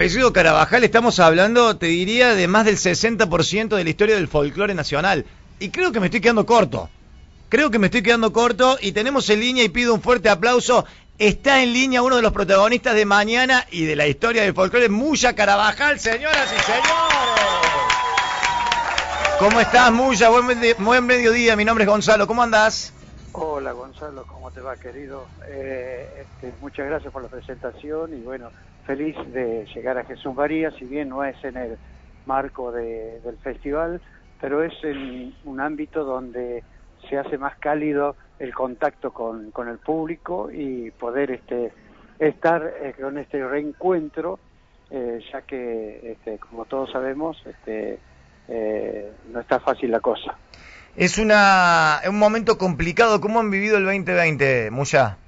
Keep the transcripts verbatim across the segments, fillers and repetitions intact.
apellido Carabajal estamos hablando, te diría, de más del sesenta por ciento de la historia del folclore nacional. Y creo que me estoy quedando corto. Creo que me estoy quedando corto y tenemos en línea, y pido un fuerte aplauso, está en línea uno de los protagonistas de mañana y de la historia del folclore, Muya Carabajal, señoras y señores. ¿Cómo estás, Muya? Buen, buen mediodía, mi nombre es Gonzalo, ¿cómo andás? Hola Gonzalo, ¿cómo te va, querido? Eh, este, muchas gracias por la presentación y bueno, feliz de llegar a Jesús María, si bien no es en el marco de, del festival, pero es en un ámbito donde se hace más cálido el contacto con, con el público y poder este, estar eh, con este reencuentro, eh, ya que, este, como todos sabemos, este, eh, no está fácil la cosa. Es una un momento complicado. ¿Cómo han vivido el veinte veinte, Muya?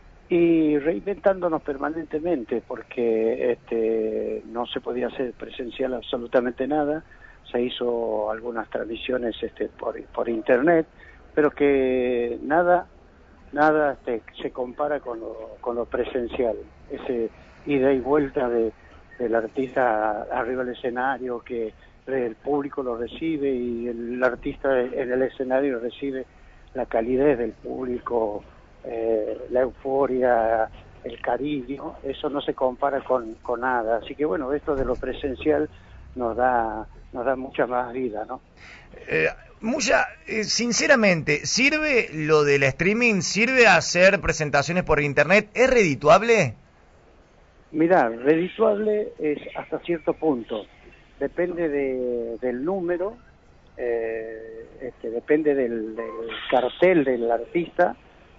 Y reinventándonos permanentemente, porque este, no se podía hacer presencial absolutamente nada. Se hizo algunas transmisiones este, por, por internet, pero que nada nada este, se compara con lo, con lo presencial. Ese ida y vuelta de, del artista arriba del escenario, que el público lo recibe y el artista en el escenario recibe la calidez del público, eh, la euforia, el cariño, eso no se compara con, con nada. Así que bueno, esto de lo presencial nos da nos da mucha más vida, ¿no? Eh, Muya, eh, sinceramente, ¿sirve lo del streaming? ¿Sirve hacer presentaciones por internet? ¿Es redituable? Mirá, redituable es hasta cierto punto. Depende de, del número, eh, este, depende del, del cartel del artista,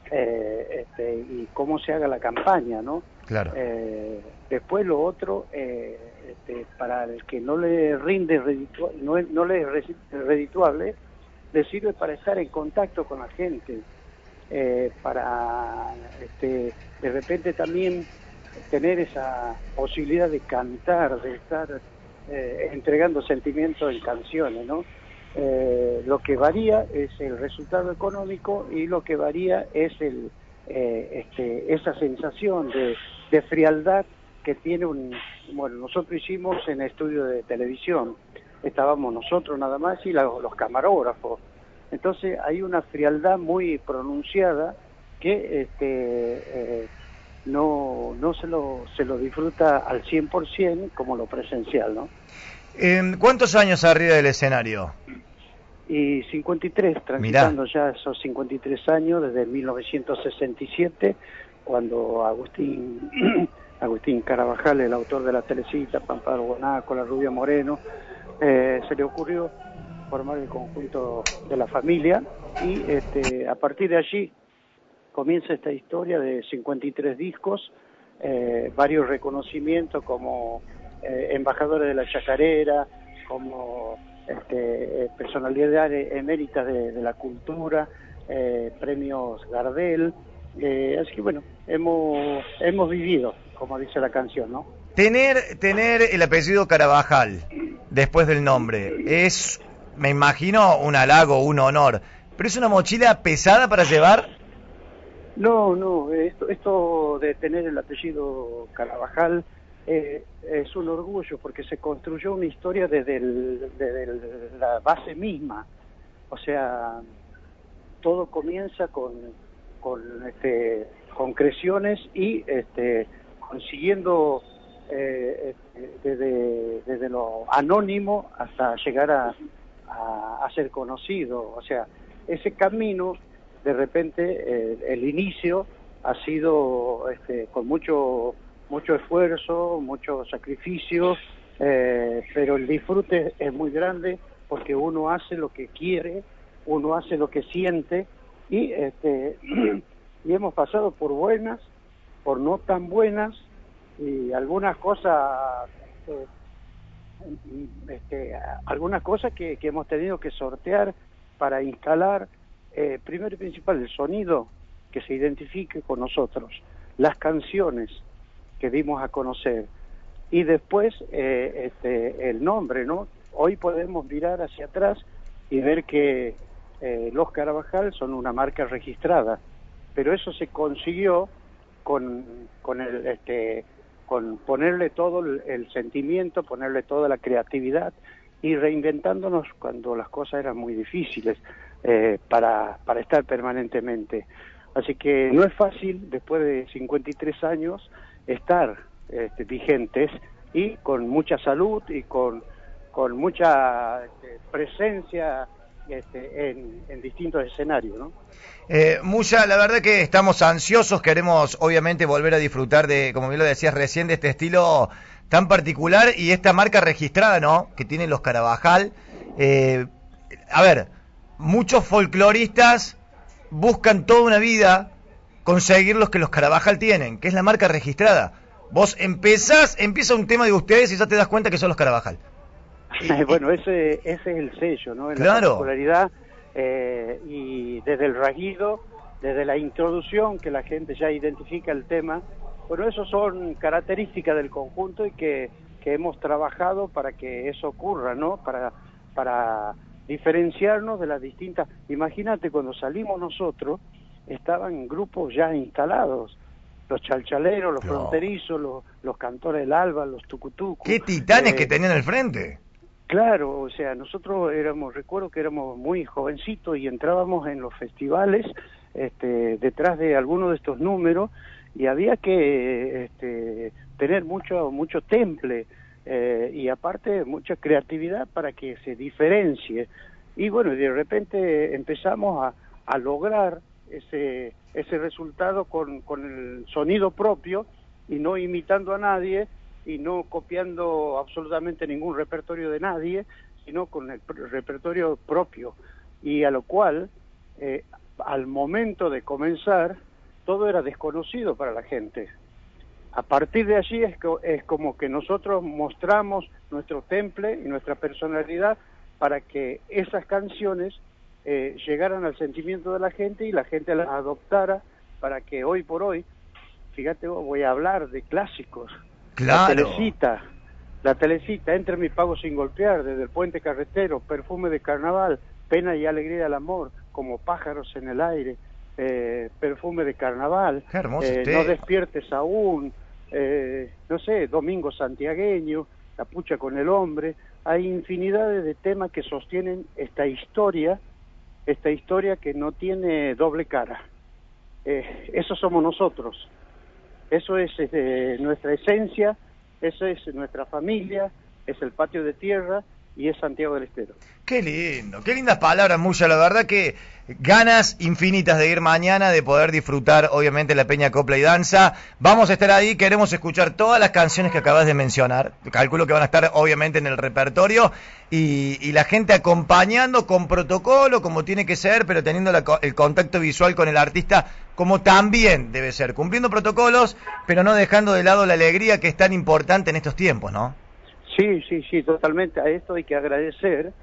eh, este, y cómo se haga la campaña, ¿no? Claro. Eh, después lo otro, eh, este, para el que no le rinde reditu no, no le es redituable, le sirve para estar en contacto con la gente, eh, para este, de repente también tener esa posibilidad de cantar, de estar eh, entregando sentimientos en canciones, ¿no? Eh, lo que varía es el resultado económico y lo que varía es el eh, este, esa sensación de, de frialdad que tiene un... Bueno, nosotros hicimos en estudio de televisión, estábamos nosotros nada más y la, los camarógrafos, entonces hay una frialdad muy pronunciada que este eh, no no se lo se lo disfruta al cien por ciento como lo presencial, ¿no? Eh, ¿Cuántos años arriba del escenario? Y cincuenta y tres, transitando Mirá. ya esos cincuenta y tres años, desde mil novecientos sesenta y siete, cuando Agustín Agustín Carabajal, el autor de la telecita, Pamparo Guanaco, La Rubia Moreno, eh, se le ocurrió formar el conjunto de la familia y este, a partir de allí comienza esta historia de cincuenta y tres discos, eh, varios reconocimientos como eh, embajadores de la chacarera, como este, personalidades eméritas de, de la cultura, eh, premios Gardel, eh, así que bueno, hemos, hemos vivido, como dice la canción, ¿no? Tener, tener el apellido Carabajal, después del nombre, es, me imagino, un halago, un honor, pero es una mochila pesada para llevar. No, no, esto, esto de tener el apellido Carabajal eh, es un orgullo porque se construyó una historia desde, el, desde el, la base misma. O sea, todo comienza con, con, este, concreciones y este, consiguiendo eh, desde, desde lo anónimo hasta llegar a, a, a ser conocido. O sea, ese camino, de repente, eh, el inicio ha sido este, con mucho mucho esfuerzo, mucho sacrificio, eh, pero el disfrute es muy grande porque uno hace lo que quiere, uno hace lo que siente y este y hemos pasado por buenas, por no tan buenas y algunas cosas eh, este, algunas cosas que, que hemos tenido que sortear para instalar eh, primero y principal el sonido que se identifique con nosotros, las canciones que dimos a conocer y después eh, este, el nombre, ¿no? Hoy podemos mirar hacia atrás y ver que eh, Los Carabajal son una marca registrada, pero eso se consiguió con, con el este con ponerle todo el, el sentimiento, ponerle toda la creatividad y reinventándonos cuando las cosas eran muy difíciles eh, para, para estar permanentemente. Así que no es fácil, después de cincuenta y tres años, estar este, vigentes y con mucha salud y con, con mucha este, presencia este, en, en distintos escenarios, ¿no? Eh, Muya, la verdad que estamos ansiosos, queremos obviamente volver a disfrutar de, como bien lo decías recién, de este estilo tan particular y esta marca registrada, ¿no?, que tienen los Carabajal. Eh, a ver, muchos folcloristas buscan toda una vida conseguir los que los Carabajal tienen, que es la marca registrada. Vos empezás, empieza un tema de ustedes y ya te das cuenta que son los Carabajal. Y, bueno, ese, ese es el sello, ¿no? En claro. La particularidad eh, y desde el rasguido, desde la introducción, que la gente ya identifica el tema. Bueno, eso son características del conjunto y que, que hemos trabajado para que eso ocurra, ¿no? Para, para diferenciarnos de las distintas... Imagínate, cuando salimos nosotros, estaban grupos ya instalados, los chalchaleros, los claro. fronterizos, los, los cantores del alba, los tucutucos. ¡Qué titanes eh, que tenían al frente! Claro, o sea, nosotros éramos, recuerdo que éramos muy jovencitos y entrábamos en los festivales este, detrás de algunos de estos números y había que este, tener mucho mucho temple eh, y aparte mucha creatividad para que se diferencie. Y bueno, de repente empezamos a, a lograr ese ese resultado con, con el sonido propio y no imitando a nadie y no copiando absolutamente ningún repertorio de nadie, sino con el repertorio propio. Y a lo cual, eh, al momento de comenzar, todo era desconocido para la gente. A partir de allí es, es como que nosotros mostramos nuestro temple y nuestra personalidad para que esas canciones eh, llegaran al sentimiento de la gente y la gente las adoptara para que hoy por hoy, fíjate, voy a hablar de clásicos. Claro. La Telecita, la Telecita, Entre mi pago sin golpear, desde el Puente Carretero, Perfume de Carnaval, Pena y Alegría del Amor, Como pájaros en el aire, eh, Perfume de Carnaval, Qué hermoso eh, usted. No despiertes aún, eh, no sé, Domingo Santiagueño, La pucha con el hombre. Hay infinidades de temas que sostienen esta historia, esta historia que no tiene doble cara. Eh, eso somos nosotros. Eso es eh, nuestra esencia, eso es nuestra familia, es el patio de tierra y es Santiago del Estero. Qué lindo, qué lindas palabras, Muya. La verdad que ganas infinitas de ir mañana, de poder disfrutar, obviamente, la Peña Copla y Danza. Vamos a estar ahí, queremos escuchar todas las canciones que acabas de mencionar. Calculo que van a estar, obviamente, en el repertorio. Y, y la gente acompañando con protocolo, como tiene que ser, pero teniendo la, el contacto visual con el artista, como también debe ser. Cumpliendo protocolos, pero no dejando de lado la alegría que es tan importante en estos tiempos, ¿no? Sí, sí, sí, totalmente. A esto hay que agradecer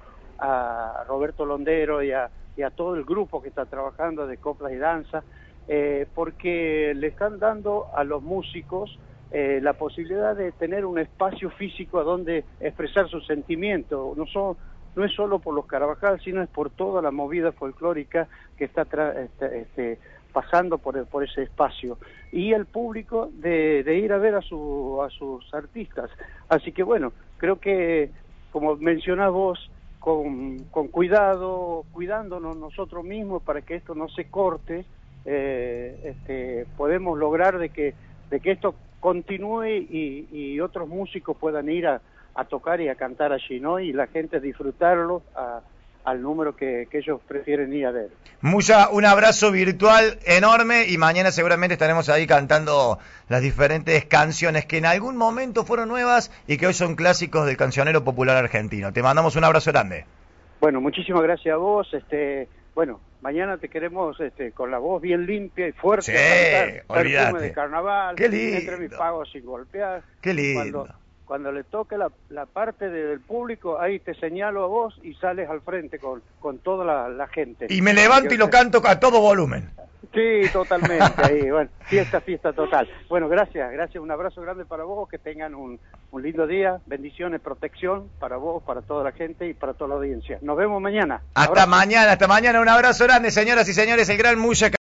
a Roberto Londero y a, y a todo el grupo que está trabajando de Copla y Danza, eh, porque le están dando a los músicos eh, la posibilidad de tener un espacio físico a donde expresar sus sentimientos. No, son, no es solo por los Carabajal, sino es por toda la movida folclórica que está este, este, pasando por, por ese espacio. Y el público de, de ir a ver a, su, a sus artistas. Así que bueno, creo que, como mencionás vos, con, con cuidado, cuidándonos nosotros mismos para que esto no se corte, eh, este, podemos lograr de que, de que esto continúe y, y otros músicos puedan ir a, a tocar y a cantar allí, ¿no? Y la gente disfrutarlo a, al número que, que ellos prefieren ir a ver. Muya, un abrazo virtual enorme y mañana seguramente estaremos ahí cantando las diferentes canciones que en algún momento fueron nuevas y que hoy son clásicos del cancionero popular argentino. Te mandamos un abrazo grande. Bueno, muchísimas gracias a vos. Este, bueno, mañana te queremos este, con la voz bien limpia y fuerte. Sí, a cantar olvídate. Perfume de Carnaval. Qué lindo. Entre mis pagos sin golpear. Qué lindo. Cuando, Cuando le toque la, la parte del público, ahí te señalo a vos y sales al frente con, con toda la, la gente. Y me levanto y lo canto a todo volumen. Sí, totalmente. Ahí, bueno, fiesta, fiesta total. Bueno, gracias, gracias. Un abrazo grande para vos, que tengan un, un lindo día. Bendiciones, protección para vos, para toda la gente y para toda la audiencia. Nos vemos mañana. Hasta Abrazo. mañana, hasta mañana. Un abrazo grande, señoras y señores. El gran Muya.